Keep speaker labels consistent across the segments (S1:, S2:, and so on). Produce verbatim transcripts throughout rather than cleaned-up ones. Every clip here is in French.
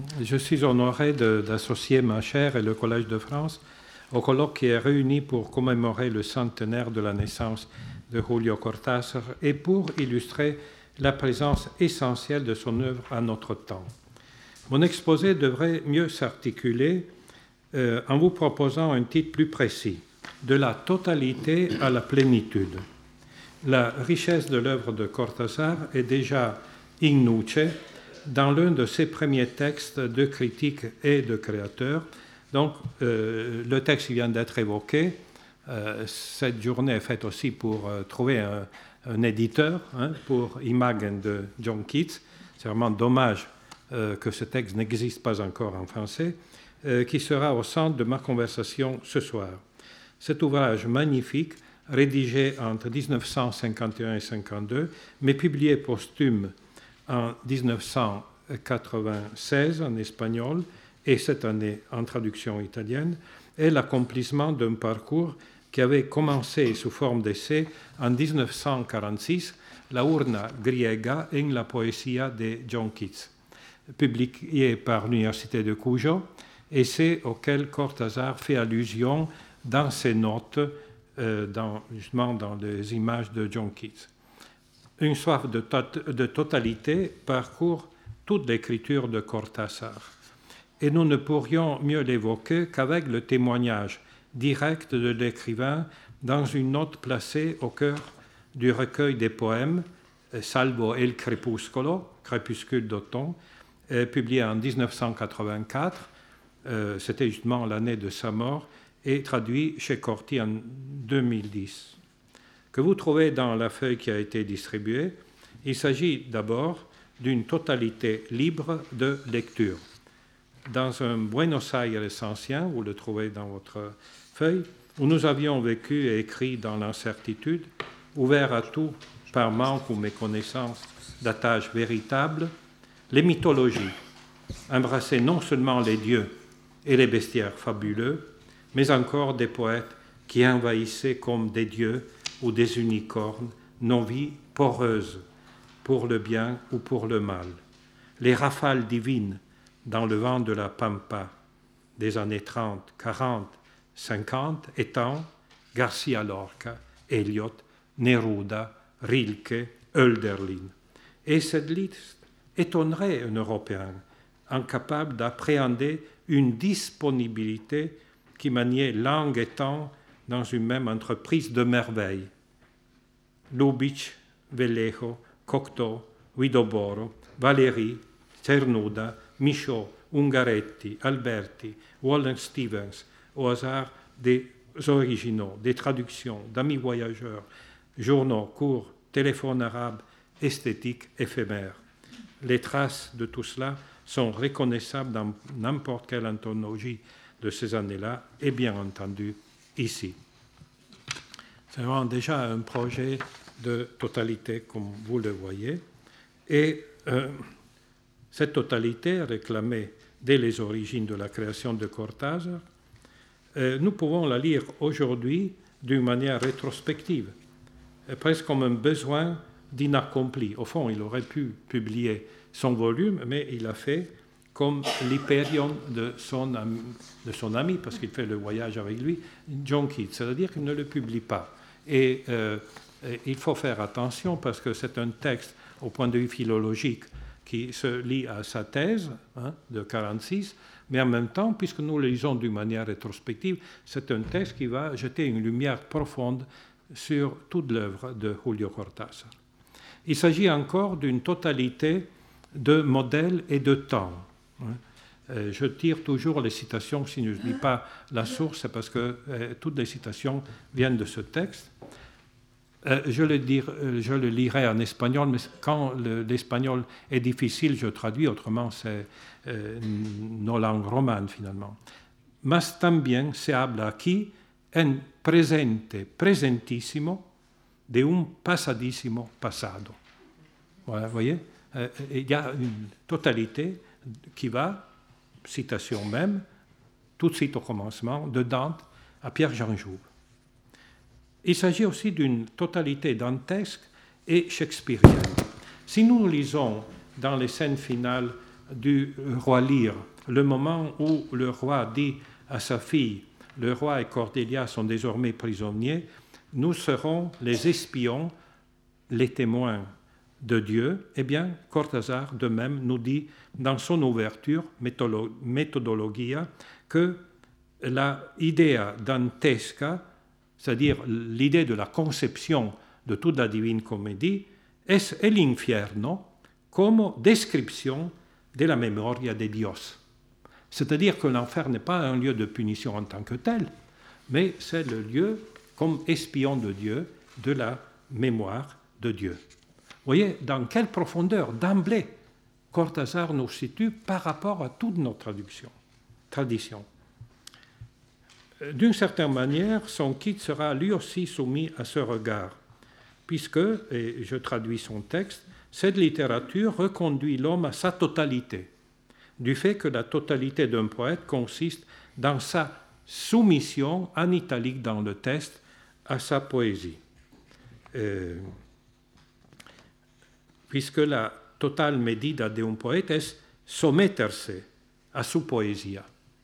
S1: je suis honoré de, d'associer ma chaire et le Collège de France au colloque qui est réuni pour commémorer le centenaire de la naissance de Julio Cortázar et pour illustrer la présence essentielle de son œuvre à notre temps. Mon exposé devrait mieux s'articuler euh, en vous proposant un titre plus précis, de la totalité à la plénitude. La richesse de l'œuvre de Cortázar est déjà in nuce dans l'un de ses premiers textes de critique et de créateur. Donc, euh, le texte vient d'être évoqué. Euh, cette journée est faite aussi pour euh, trouver un, un éditeur hein, pour Imagen de John Keats. C'est vraiment dommage euh, que ce texte n'existe pas encore en français, euh, qui sera au centre de ma conversation ce soir. Cet ouvrage magnifique, rédigé entre dix-neuf cent cinquante et un et cinquante-deux, mais publié posthume en dix-neuf cent quatre-vingt-seize en espagnol et cette année en traduction italienne, est l'accomplissement d'un parcours qui avait commencé sous forme d'essai en dix-neuf cent quarante-six, La urna griega en la poesia de John Keats, publié par l'Université de Cujo, essai auquel Cortázar fait allusion dans ses notes, euh, dans, justement dans les images de John Keats. Une soif de, tot- de totalité parcourt toute l'écriture de Cortázar. Et nous ne pourrions mieux l'évoquer qu'avec le témoignage direct de l'écrivain dans une note placée au cœur du recueil des poèmes Salvo el crepuscolo, Crépuscule d'automne, publié en dix-neuf cent quatre-vingt-quatre. Euh, c'était justement l'année de sa mort et traduit chez Corti en deux mille dix. Que vous trouvez dans la feuille qui a été distribuée, il s'agit d'abord d'une totalité libre de lecture. Dans un Buenos Aires ancien, vous le trouvez dans votre feuille, où nous avions vécu et écrit dans l'incertitude, ouvert à tout par manque ou méconnaissance d'attaches véritables, les mythologies embrassaient non seulement les dieux et les bestiaires fabuleux, mais encore des poètes qui envahissaient comme des dieux ou des unicornes nos vies poreuses, pour le bien ou pour le mal. Les rafales divines dans le vent de la Pampa des années trente, quarante, cinquante étant Garcia Lorca, Eliot, Neruda, Rilke, Hölderlin. Et cette liste étonnerait un Européen incapable d'appréhender une disponibilité qui maniait langue et temps dans une même entreprise de merveille. Lubitsch, Vallejo, Cocteau, Guidoboro, Valéry, Cernuda, Michaud, Ungaretti, Alberti, Wallace Stevens, au hasard des originaux, des traductions, d'amis voyageurs, journaux courts, téléphones arabes, esthétiques, éphémères. Les traces de tout cela sont reconnaissables dans n'importe quelle anthologie de ces années-là et bien entendu ici. C'est vraiment déjà un projet de totalité, comme vous le voyez, et euh, cette totalité réclamée dès les origines de la création de Cortázar, euh, nous pouvons la lire aujourd'hui d'une manière rétrospective, presque comme un besoin d'inaccompli. Au fond, il aurait pu publier son volume, mais il a fait comme l'Hyperion de son ami, de son ami, parce qu'il fait le voyage avec lui, John Keats, c'est-à-dire qu'il ne le publie pas. Et euh, il faut faire attention parce que c'est un texte, au point de vue philologique, qui se lie à sa thèse hein, de quarante-six, mais en même temps, puisque nous le lisons d'une manière rétrospective, c'est un texte qui va jeter une lumière profonde sur toute l'œuvre de Julio Cortázar. Il s'agit encore d'une totalité de modèles et de temps. Je tire toujours les citations, si je ne dis pas la source, c'est parce que toutes les citations viennent de ce texte. Je le, dire, je le lirai en espagnol, mais quand le, l'espagnol est difficile, je traduis, autrement c'est euh, nos langues romanes finalement. Mas también se habla aquí en presente, presentissimo, de un pasadissimo pasado. Voilà, vous voyez, euh, il y a une totalité qui va, citation même, tout de suite au commencement, de Dante à Pierre-Jean Jouve. Il s'agit aussi d'une totalité dantesque et shakespearienne. Si nous lisons dans les scènes finales du roi Lear, le moment où le roi dit à sa fille « Le roi et Cordelia sont désormais prisonniers, nous serons les espions, les témoins de Dieu », eh bien, Cortázar, de même, nous dit dans son ouverture, Metodologia, que la idea dantesca, c'est-à-dire l'idée de la conception de toute la Divine Comédie, es el infierno como description de la memoria de Dios. C'est-à-dire que l'enfer n'est pas un lieu de punition en tant que tel, mais c'est le lieu, comme espion de Dieu, de la mémoire de Dieu. Vous voyez dans quelle profondeur, d'emblée, Cortázar nous situe par rapport à toutes nos traductions, traditions. D'une certaine manière, son kit sera lui aussi soumis à ce regard, puisque, et je traduis son texte, cette littérature reconduit l'homme à sa totalité, du fait que la totalité d'un poète consiste dans sa soumission, en italique dans le texte, à sa poésie. Euh, puisque la total medida de un poeta es someterse a su poesia,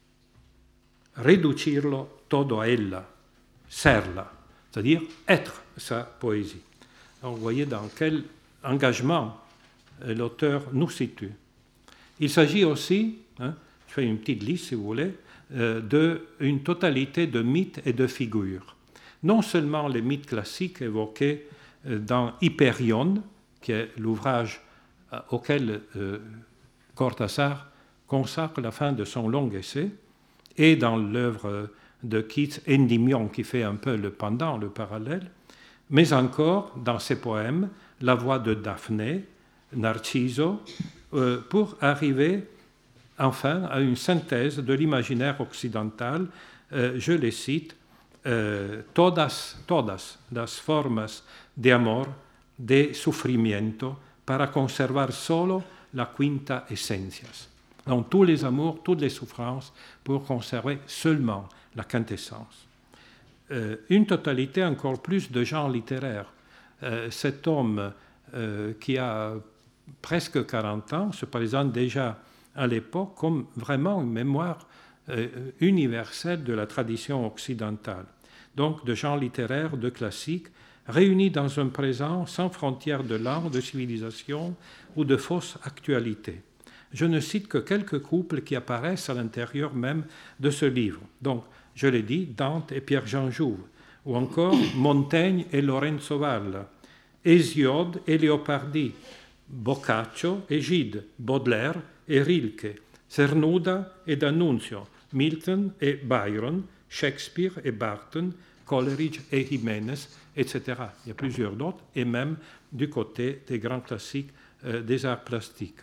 S1: reducirlo todo a ella, serla, c'est-à-dire être sa poésie. Donc, vous voyez dans quel engagement l'auteur nous situe. Il s'agit aussi, hein, je fais une petite liste si vous voulez, euh, d'une totalité de mythes et de figures. Non seulement les mythes classiques évoqués euh, dans Hyperion, qui est l'ouvrage euh, auquel euh, Cortázar consacre la fin de son long essai, et dans l'œuvre de Keats, Endymion, qui fait un peu le pendant, le parallèle, mais encore dans ses poèmes, La voix de Daphné, Narciso, euh, pour arriver enfin à une synthèse de l'imaginaire occidental. Euh, je les cite, euh, todas, todas las formas de amor, de sufrimiento, para conservar solo la quinta essencias. Donc tous les amours, toutes les souffrances, pour conserver seulement la quintessence. Euh, une totalité encore plus de genre littéraire. Euh, cet homme euh, qui a presque quarante ans se présente déjà à l'époque comme vraiment une mémoire euh, universelle de la tradition occidentale. Donc de genre littéraire, de classique, réunis dans un présent sans frontières de langue, de civilisation ou de fausse actualité. Je ne cite que quelques couples qui apparaissent à l'intérieur même de ce livre. Donc, je l'ai dit, Dante et Pierre-Jean Jouve, ou encore Montaigne et Lorenzo Valla, Hésiode et Leopardi, Boccaccio et Gide, Baudelaire et Rilke, Cernuda et D'Annunzio, Milton et Byron, Shakespeare et Barton, Coleridge et Jiménez, et cetera. Il y a plusieurs d'autres, et même du côté des grands classiques euh, des arts plastiques.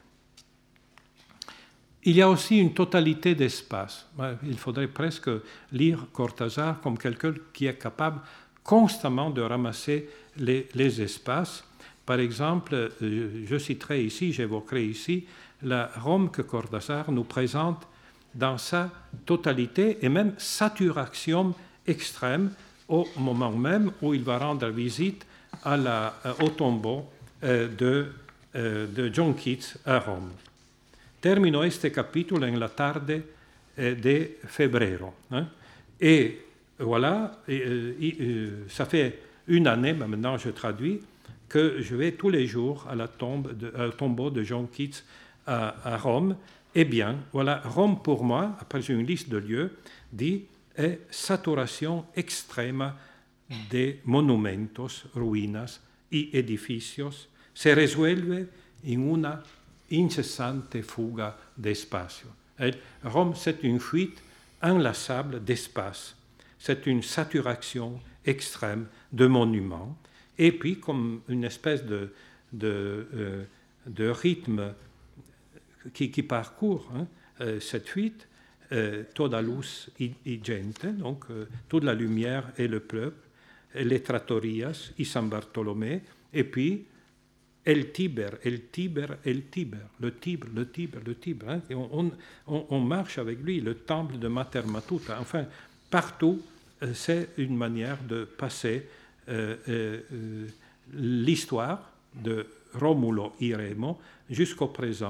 S1: Il y a aussi une totalité d'espace. Il faudrait presque lire Cortázar comme quelqu'un qui est capable constamment de ramasser les, les espaces. Par exemple, je citerai ici, j'évoquerai ici la Rome que Cortázar nous présente dans sa totalité et même saturation extrême au moment même où il va rendre visite à la, au tombeau de, de John Keats à Rome. Termino este capítulo en la tarde eh, de febrero. Hein? Et voilà, et, et, ça fait une année, maintenant je traduis, que je vais tous les jours à la tombe de, au tombeau de John Keats à, à Rome. Eh bien, voilà, Rome pour moi, après une liste de lieux, dit est saturation extrema de monumentos, ruinas y edificios, se resuelve en una incessante fuga d'espacio. Rome, c'est une fuite inlassable d'espace. C'est une saturation extrême de monuments. Et puis, comme une espèce de, de, euh, de rythme qui, qui parcourt hein, euh, cette fuite, euh, toda luz y, y gente, donc euh, toute la lumière et le peuple, les trattorias y San Bartolomé, et puis El Tiber, El Tiber, El Tiber, le Tibre, le Tibre, le Tibre. Hein, et on, on, on marche avec lui, le temple de Mater Matuta. Enfin, partout, euh, c'est une manière de passer euh, euh, l'histoire de Romulo y Remo jusqu'au présent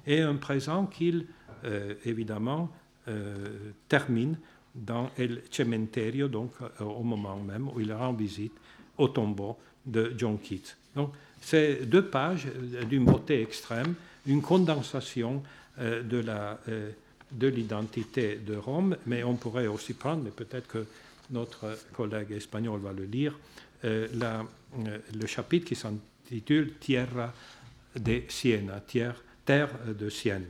S1: et un présent qu'il, euh, évidemment, euh, termine dans El Cementerio, donc euh, au moment même où il rend visite au tombeau de John Keats. Donc, c'est deux pages d'une beauté extrême, une condensation euh, de, la, euh, de l'identité de Rome, mais on pourrait aussi prendre, mais peut-être que notre collègue espagnol va le lire, euh, la, euh, le chapitre qui s'intitule Tierra de Siena, terre, terre de Sienne.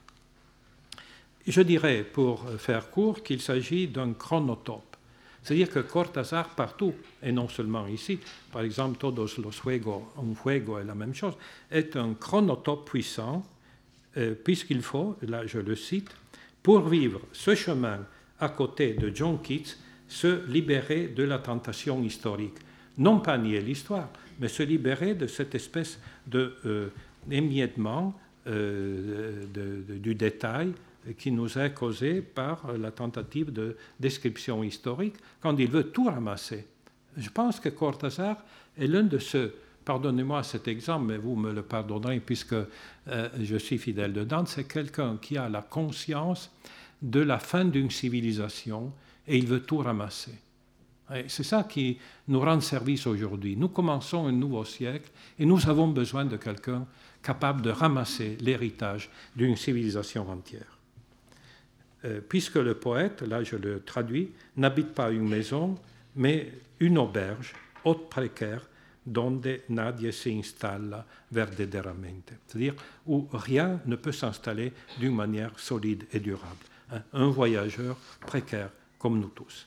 S1: Je dirais, pour faire court, qu'il s'agit d'un chronotope. C'est-à-dire que Cortázar, partout, et non seulement ici, par exemple, Todos los Fuegos, un fuego est la même chose, est un chronotope puissant, euh, puisqu'il faut, là je le cite, pour vivre ce chemin à côté de John Keats, se libérer de la tentation historique. Non pas nier l'histoire, mais se libérer de cette espèce d'émiettement euh, de, de, du détail qui nous est causé par la tentative de description historique, quand il veut tout ramasser. Je pense que Cortázar est l'un de ceux, pardonnez-moi cet exemple, mais vous me le pardonnerez puisque euh, je suis fidèle dedans, c'est quelqu'un qui a la conscience de la fin d'une civilisation et il veut tout ramasser. Et c'est ça qui nous rend service aujourd'hui. Nous commençons un nouveau siècle et nous avons besoin de quelqu'un capable de ramasser l'héritage d'une civilisation entière. Euh, puisque le poète, là je le traduis, n'habite pas une maison, mais une auberge, haute précaire, donde nadie se installa verdaderamente. C'est-à-dire où rien ne peut s'installer d'une manière solide et durable. Hein, un voyageur précaire comme nous tous.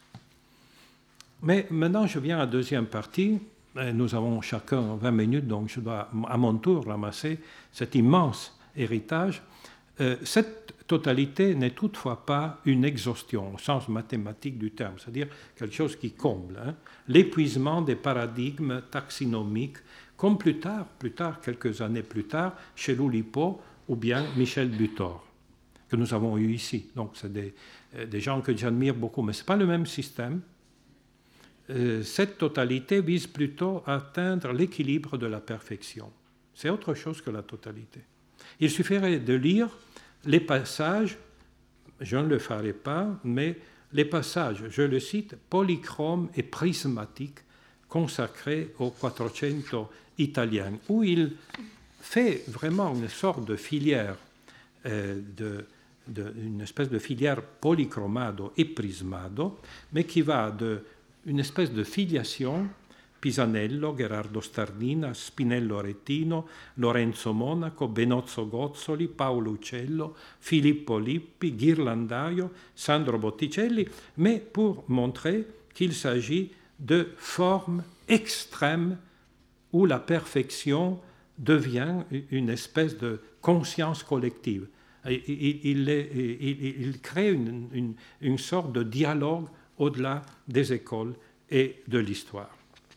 S1: Mais maintenant, je viens à la deuxième partie. Nous avons chacun vingt minutes, donc je dois à mon tour ramasser cet immense héritage. Euh, cette totalité n'est toutefois pas une exhaustion au sens mathématique du terme, c'est-à-dire quelque chose qui comble hein, l'épuisement des paradigmes taxinomiques, comme plus tard, plus tard, quelques années plus tard, chez Oulipo ou bien Michel Butor, que nous avons eu ici. Donc, c'est des, des gens que j'admire beaucoup, mais ce n'est pas le même système. Euh, cette totalité vise plutôt à atteindre l'équilibre de la perfection. C'est autre chose que la totalité. Il suffirait de lire les passages, je ne le ferai pas, mais les passages, je le cite, polychromes et prismatiques consacrés au Quattrocento italien, où il fait vraiment une sorte de filière, euh, de, de, une espèce de filière polychromado et prismado, mais qui va de une espèce de filiation, Pisanello, Gerardo Stardina, Spinello Aretino, Lorenzo Monaco, Benozzo Gozzoli, Paolo Uccello, Filippo Lippi, Ghirlandaio, Sandro Botticelli, mais pour montrer qu'il s'agit de formes extrêmes où la perfection devient une espèce de conscience collective. Il, il, il, il crée une, une, une sorte de dialogue au-delà des écoles et de l'histoire.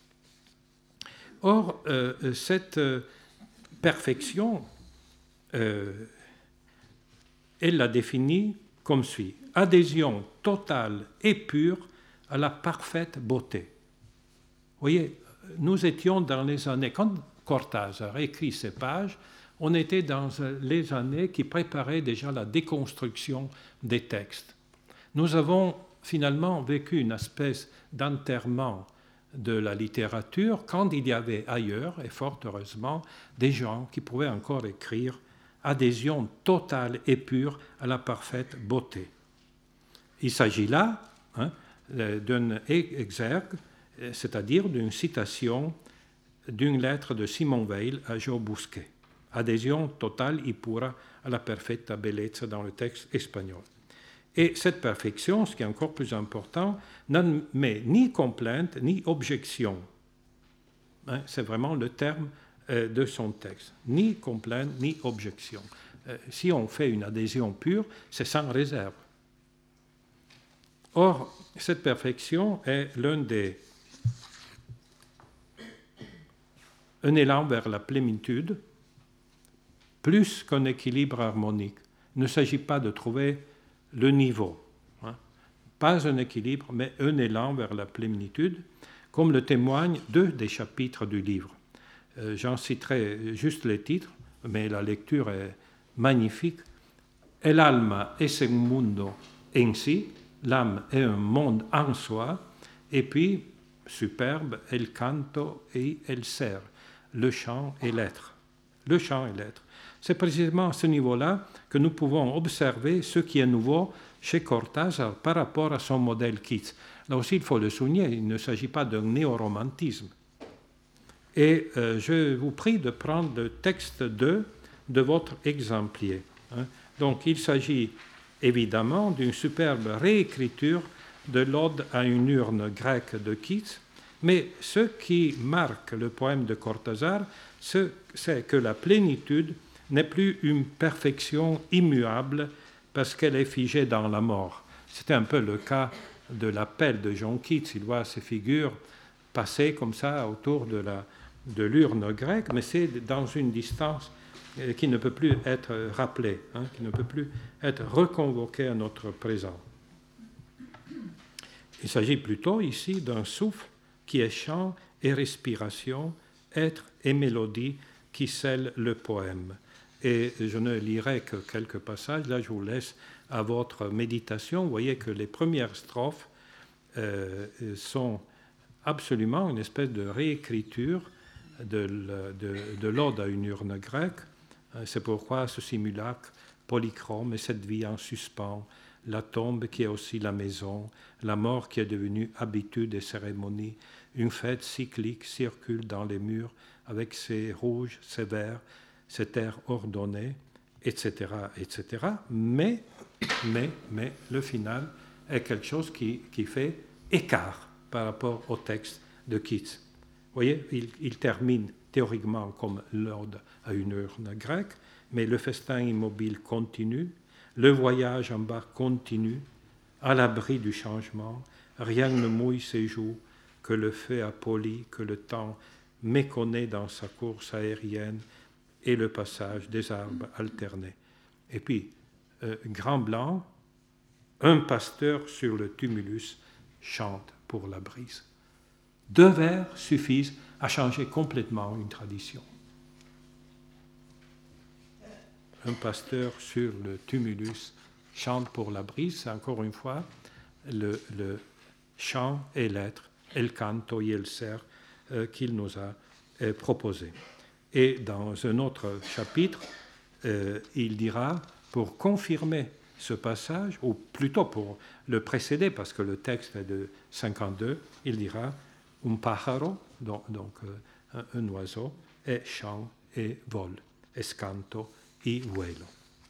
S1: Or, euh, cette euh, perfection, euh, elle la définit comme suit. Adhésion totale et pure à la parfaite beauté. Vous voyez, nous étions dans les années, quand Cortázar écrit ces pages, on était dans les années qui préparaient déjà la déconstruction des textes. Nous avons finalement vécu une espèce d'enterrement de la littérature quand il y avait ailleurs, et fort heureusement, des gens qui pouvaient encore écrire adhésion totale et pure à la parfaite beauté. Il s'agit là hein, d'un exergue, c'est-à-dire d'une citation d'une lettre de Simon Weil à Joe Bousquet. Adhésion totale et pura à la perfetta bellezza dans le texte espagnol. Et cette perfection, ce qui est encore plus important, n'admet ni complainte ni objection. Hein, c'est vraiment le terme euh, de son texte. Ni complainte ni objection. Euh, si on fait une adhésion pure, c'est sans réserve. Or, cette perfection est l'un des... un élan vers la plénitude, plus qu'un équilibre harmonique. Il ne s'agit pas de trouver le niveau. Hein. Pas un équilibre, mais un élan vers la plénitude, comme le témoignent deux des chapitres du livre. Euh, j'en citerai juste les titres, mais la lecture est magnifique. El alma es un mundo en sí, l'âme est un monde en soi, et puis, superbe, el canto et el ser, le chant et l'être. Le chant et l'être. C'est précisément à ce niveau-là que nous pouvons observer ce qui est nouveau chez Cortázar par rapport à son modèle Keats. Là aussi, il faut le souligner, il ne s'agit pas d'un néoromantisme. Et euh, je vous prie de prendre le texte deux de votre exemplaire. Hein. Donc, il s'agit évidemment d'une superbe réécriture de l'Ode à une urne grecque de Keats, mais ce qui marque le poème de Cortázar, c'est que la plénitude n'est plus une perfection immuable parce qu'elle est figée dans la mort. C'était un peu le cas de l'appel de John Keats. Il voit ces figures passer comme ça autour de, la, de l'urne grecque, mais c'est dans une distance qui ne peut plus être rappelée, hein, qui ne peut plus être reconvoquée à notre présent. Il s'agit plutôt ici d'un souffle qui est chant et respiration, être et mélodie qui scellent le poème. Et je ne lirai que quelques passages, là je vous laisse à votre méditation. Vous voyez que les premières strophes euh, sont absolument une espèce de réécriture de, de, de l'Ode à une urne grecque. C'est pourquoi ce simulacre polychrome et cette vie en suspens, la tombe qui est aussi la maison, la mort qui est devenue habitude et cérémonie, une fête cyclique circule dans les murs avec ses rouges, ses verts, cet air ordonné, et cetera, et cetera. Mais, mais, mais, le final est quelque chose qui, qui fait écart par rapport au texte de Keats. Vous voyez, il, il termine théoriquement comme l'Ode à une urne grecque, mais le festin immobile continue, le voyage en bas continue, à l'abri du changement, rien ne mouille ses joues, que le feu a poli, que le temps méconnaît dans sa course aérienne, et le passage des arbres alternés. Et puis, euh, grand blanc, un pasteur sur le tumulus chante pour la brise. Deux vers suffisent à changer complètement une tradition. Un pasteur sur le tumulus chante pour la brise, c'est encore une fois le, le chant et l'être, el canto y el ser, euh, qu'il nous a euh, proposé. Et dans un autre chapitre, euh, il dira, pour confirmer ce passage, ou plutôt pour le précéder, parce que le texte est de cinquante-deux, il dira un pájaro, donc, donc euh, un, un oiseau, et chant et vol, escanto y vuelo.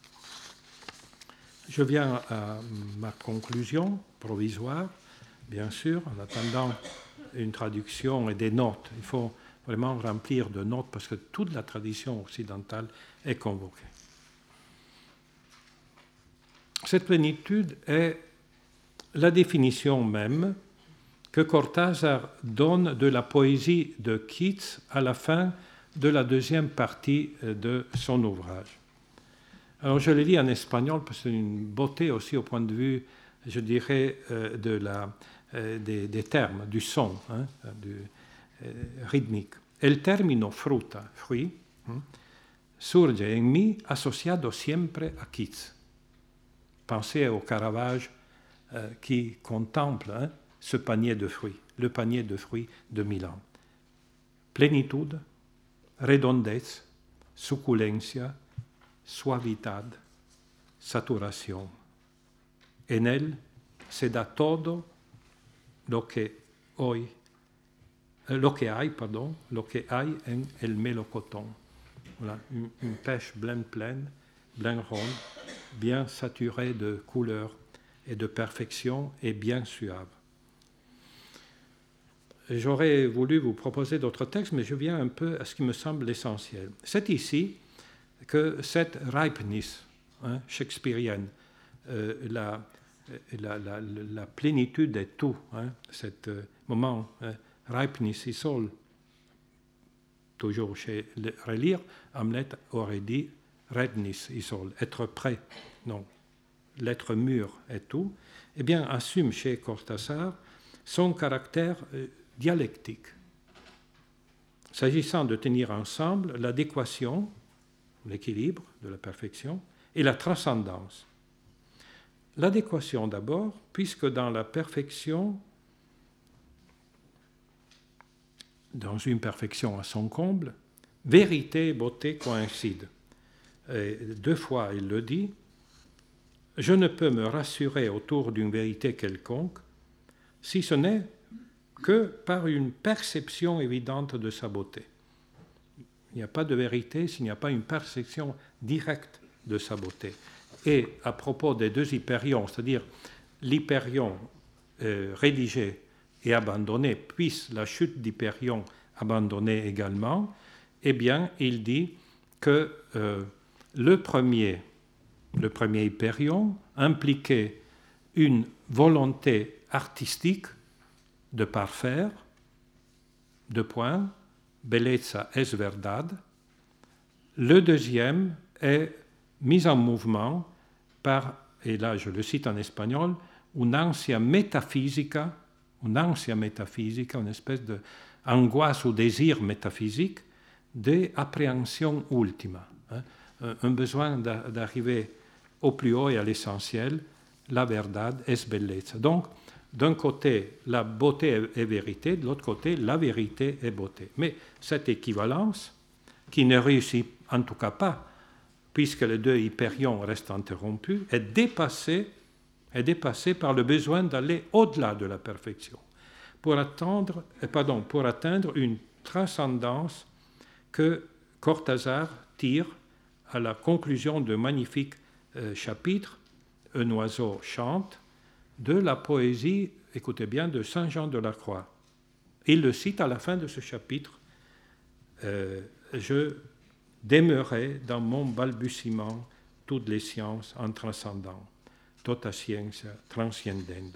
S1: Je viens à ma conclusion provisoire, bien sûr, en attendant une traduction et des notes. Il faut vraiment remplir de notes parce que toute la tradition occidentale est convoquée. Cette plénitude est la définition même que Cortázar donne de la poésie de Keats à la fin de la deuxième partie de son ouvrage. Alors je le lis en espagnol parce que c'est une beauté aussi au point de vue, je dirais, de la, des, des termes, du son, hein, du, rythmique. El término fruta, fruit, surge en mí asociado siempre a Keats. Pensez au Caravage euh, qui contemple hein, ce panier de fruits, le panier de fruits de Milan. Plénitude, redondez, suculencia, suavidad, saturación. En él se da todo lo que hoy Lo que hay, pardon, lo que hay en el mélocotón. Voilà, une, une pêche bien pleine, bien ronde, bien saturée de couleurs et de perfection et bien suave. J'aurais voulu vous proposer d'autres textes, mais je viens un peu à ce qui me semble l'essentiel. C'est ici que cette ripeness hein, shakespearienne, euh, la, la, la, la plénitude est tout, hein, cet euh, moment... Hein, ripeness is all. Toujours chez le relire, Hamlet aurait dit redness is all, être prêt. Non, l'être mûr est tout. Eh bien, assume chez Cortázar son caractère euh, dialectique. S'agissant de tenir ensemble l'adéquation, l'équilibre de la perfection, et la transcendance. L'adéquation d'abord, puisque dans la perfection, dans une perfection à son comble, vérité et beauté coïncident. Et deux fois, il le dit, « Je ne peux me rassurer autour d'une vérité quelconque, si ce n'est que par une perception évidente de sa beauté. » Il n'y a pas de vérité s'il n'y a pas une perception directe de sa beauté. Et à propos des deux hypérions, c'est-à-dire l'hypérion euh, rédigé et abandonné, puis la chute d'Hypérion abandonnée également, eh bien, il dit que euh, le premier, le premier Hypérion impliquait une volonté artistique de parfaire, deux points, bellezza es verdad. Le deuxième est mis en mouvement par, et là je le cite en espagnol, une ansia metafisica, une ansia metafisica, une espèce d'angoisse ou désir métaphysique de appréhension ultima, hein, un besoin d'arriver au plus haut et à l'essentiel, la verdad es bellezza. Donc, d'un côté, la beauté est vérité, de l'autre côté, la vérité est beauté. Mais cette équivalence, qui ne réussit en tout cas pas, puisque les deux hypérions restent interrompus, est dépassée, est dépassée par le besoin d'aller au-delà de la perfection, pour atteindre, pardon, pour atteindre une transcendance que Cortázar tire à la conclusion d'un magnifique euh, chapitre, « Un oiseau chante », de la poésie, écoutez bien, de Saint Jean de la Croix. Il le cite à la fin de ce chapitre, euh, « Je demeurai dans mon balbutiement toutes les sciences en transcendant, tota scientia transcendendo ».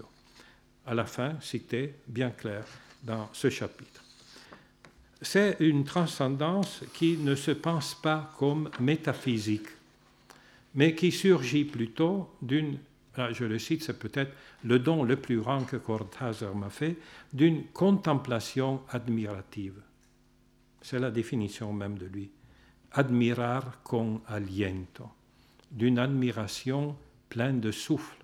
S1: À la fin, cité bien clair dans ce chapitre. C'est une transcendance qui ne se pense pas comme métaphysique, mais qui surgit plutôt d'une, là je le cite, c'est peut-être le don le plus grand que Cortázar m'a fait, d'une contemplation admirative. C'est la définition même de lui. Admirar con aliento, d'une admiration pleine de souffle,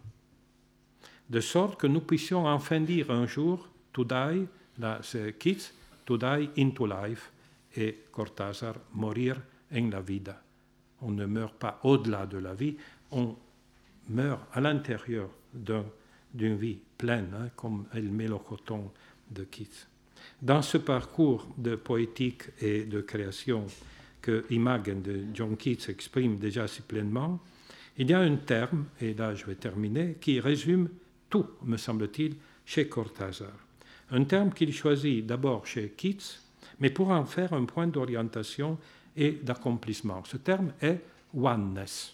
S1: de sorte que nous puissions enfin dire un jour, to die, là c'est Keats, to die into life, et Cortázar, mourir en la vida. On ne meurt pas au-delà de la vie, on meurt à l'intérieur d'un, d'une vie pleine, hein, comme El Mélocoton de Keats. Dans ce parcours de poétique et de création que Imagen de John Keats exprime déjà si pleinement, il y a un terme, et là je vais terminer, qui résume tout, me semble-t-il, chez Cortázar. Un terme qu'il choisit d'abord chez Keats, mais pour en faire un point d'orientation et d'accomplissement. Ce terme est oneness.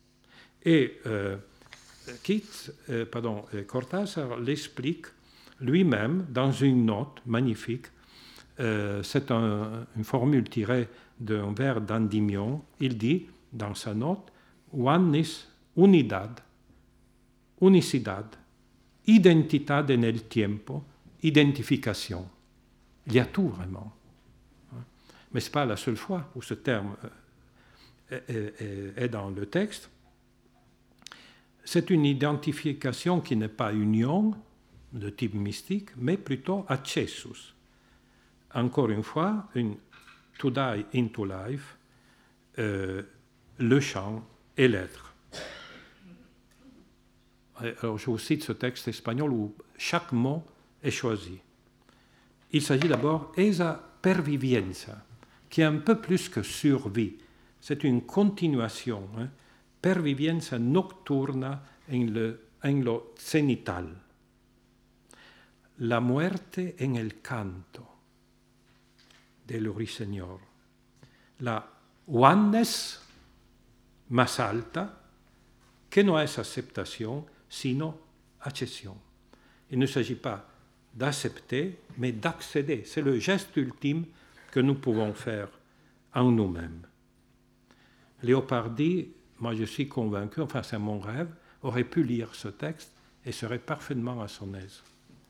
S1: Et euh, Keats, euh, pardon, Cortázar l'explique lui-même dans une note magnifique. Euh, c'est un, une formule tirée d'un vers d'Endymion. Il dit dans sa note oneness, unidad, unicidad, identitad en el tiempo, identification. Il y a tout vraiment. Mais ce n'est pas la seule fois où ce terme est, est, est dans le texte. C'est une identification qui n'est pas union de type mystique, mais plutôt accessus. Encore une fois, une to die into life, euh, le chant et l'être. Alors je vous cite ce texte espagnol où chaque mot est choisi. Il s'agit d'abord esa pervivienza, qui est un peu plus que survie. C'est une continuation. Hein? Pervivienza nocturna en lo, en lo cenital. La muerte en el canto del ruiseñor. La oneness más alta, que no es aceptación, sino accession. Il ne s'agit pas d'accepter, mais d'accéder. C'est le geste ultime que nous pouvons faire en nous-mêmes. Léopardi, moi je suis convaincu, enfin c'est mon rêve, aurait pu lire ce texte et serait parfaitement à son aise.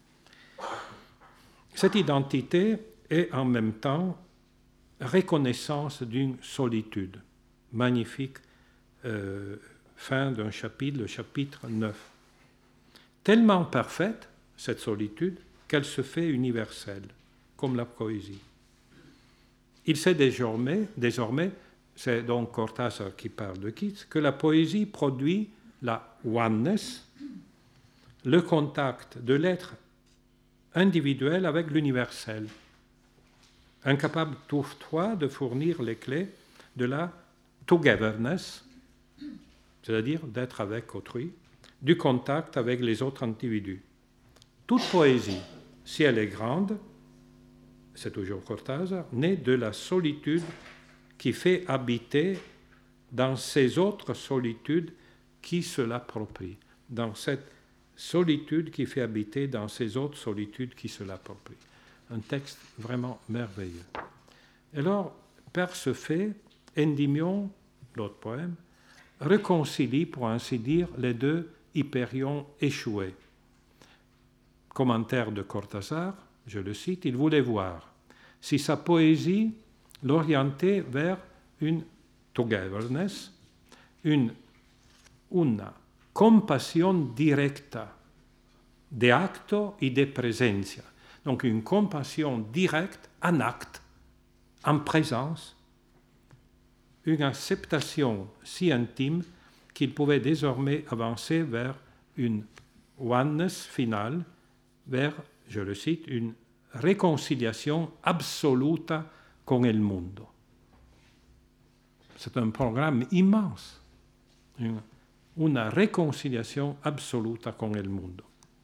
S1: Cette identité est en même temps reconnaissance d'une solitude. magnifique euh, fin d'un chapitre, le chapitre neuf. Tellement parfaite, cette solitude, qu'elle se fait universelle, comme la poésie. Il sait désormais, désormais, c'est donc Cortázar qui parle de Keats, que la poésie produit la oneness, le contact de l'être individuel avec l'universel, incapable toutefois de fournir les clés de la togetherness, c'est-à-dire d'être avec autrui, du contact avec les autres individus. Toute poésie, si elle est grande, c'est toujours Cortázar, naît de la solitude qui fait habiter dans ces autres solitudes qui se l'approprient, dans cette solitude qui fait habiter dans ces autres solitudes qui se l'approprient. Un texte vraiment merveilleux. Alors, par ce fait, Endymion, l'autre poème, réconcilie, pour ainsi dire, les deux Hypérions échoués. Commentaire de Cortázar, je le cite, il voulait voir si sa poésie l'orientait vers une togetherness, une una compassion directa de acto y de presencia, donc une compassion directe en acte, en présence, une acceptation si intime qu'il pouvait désormais avancer vers une oneness finale, vers, je le cite, une réconciliation absoluta con il mondo. C'est un programme immense, une, una réconciliation absoluta con il mondo.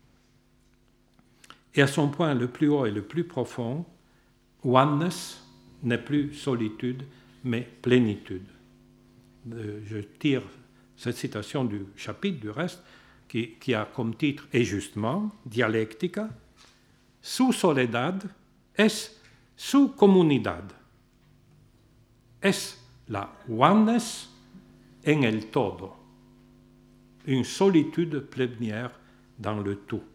S1: Et à son point le plus haut et le plus profond, oneness n'est plus solitude, mais plénitude. Je tire cette citation du chapitre, du reste, qui, qui a comme titre, et justement, Dialectica, su soledad es su comunidad. Es la oneness en el todo, une solitude plénière dans le tout.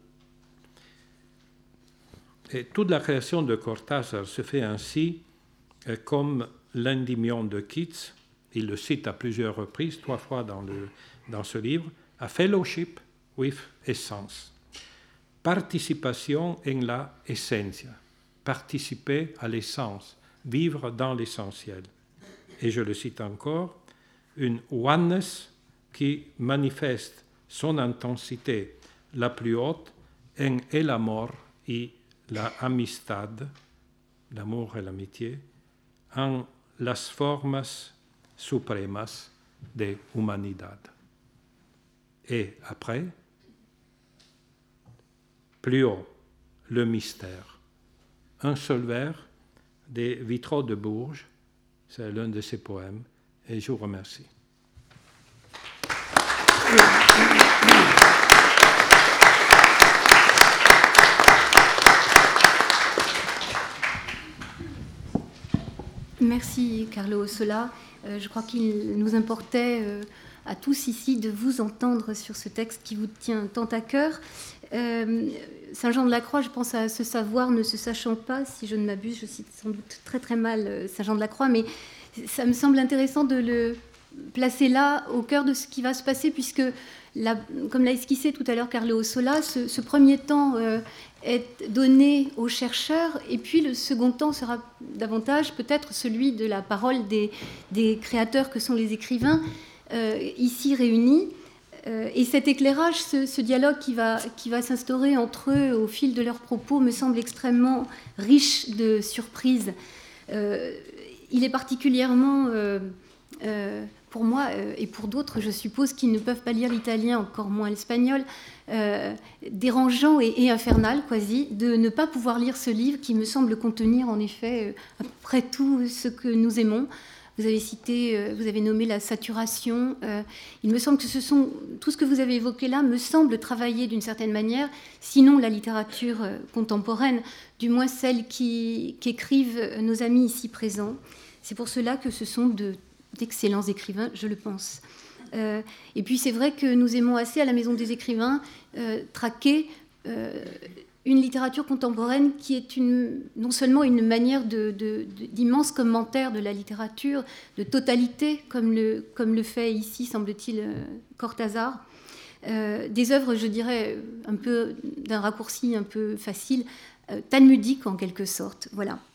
S1: Et toute la création de Cortázar se fait ainsi comme l'Endymion de Keats, il le cite à plusieurs reprises, trois fois dans, le, dans ce livre, a fellowship with essence. Participation en la essencia, participer à l'essence, vivre dans l'essentiel. Et je le cite encore, une oneness qui manifeste son intensité la plus haute en el amor y la amistad, l'amour et l'amitié, en las formas supremas de humanidad. Et après, plus haut, le mystère. Un seul vers des Vitraux de Bourges, c'est l'un de ses poèmes, et je vous remercie.
S2: Merci Carlo Ossola. Euh, je crois qu'il nous importait euh, à tous ici de vous entendre sur ce texte qui vous tient tant à cœur. Euh, Saint Jean de la Croix, je pense à ce savoir ne se sachant pas, si je ne m'abuse, je cite sans doute très très mal Saint Jean de la Croix, mais ça me semble intéressant de le placer là, au cœur de ce qui va se passer, puisque, la, comme l'a esquissé tout à l'heure Carlo Ossola, ce, ce premier temps euh, est donné aux chercheurs, et puis le second temps sera davantage peut-être celui de la parole des, des créateurs que sont les écrivains, euh, ici réunis. Euh, et cet éclairage, ce, ce dialogue qui va, qui va s'instaurer entre eux au fil de leurs propos me semble extrêmement riche de surprises. Euh, il est particulièrement... Euh, euh, pour moi euh, et pour d'autres, je suppose, qui ne peuvent pas lire l'italien, encore moins l'espagnol, euh, dérangeant et, et infernal, quasi, de ne pas pouvoir lire ce livre qui me semble contenir, en effet, euh, à peu près tout ce que nous aimons. Vous avez cité, euh, vous avez nommé la saturation. Euh, il me semble que ce sont, tout ce que vous avez évoqué là me semble travailler d'une certaine manière, sinon la littérature euh, contemporaine, du moins celle qui, qu'écrivent nos amis ici présents. C'est pour cela que ce sont de d'excellents écrivains, je le pense. Euh, et puis c'est vrai que nous aimons assez à la Maison des écrivains euh, traquer euh, une littérature contemporaine qui est une, non seulement une manière de, de, de, d'immenses commentaires de la littérature, de totalité, comme le, comme le fait ici, semble-t-il, Cortázar, euh, des œuvres, je dirais, un peu d'un raccourci un peu facile, euh, talmudiques en quelque sorte. Voilà.